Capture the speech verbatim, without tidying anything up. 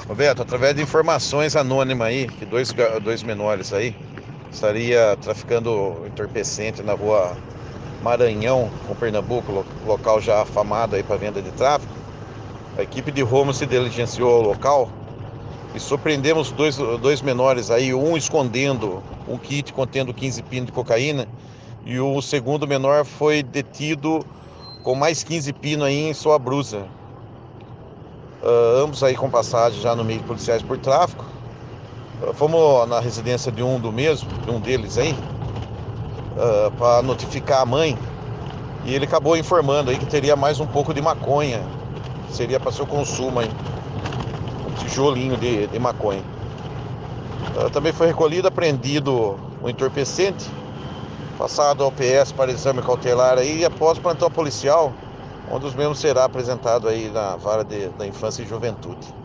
Roberto, através de informações anônimas aí, que dois, ga- dois menores aí estaria traficando entorpecente na rua Maranhão, com Pernambuco, lo- local já afamado aí para venda de tráfico. A equipe de Romo se diligenciou ao local e surpreendemos dois, dois menores aí, um escondendo um kit contendo quinze pinos de cocaína e o segundo menor foi detido com mais quinze pinos aí em sua blusa. Ah, ambos aí com passagem já no meio de policiais por tráfico. Ah, fomos na residência de um do mesmo, de um deles aí, para notificar a mãe. E ele acabou informando aí que teria mais um pouco de maconha, que seria para seu consumo aí, um tijolinho de, de maconha. Ah, também foi recolhido, apreendido o entorpecente, passado ao P S para exame cautelar aí, e após o plantão policial, um dos mesmos será apresentado aí na vara de, da infância e juventude.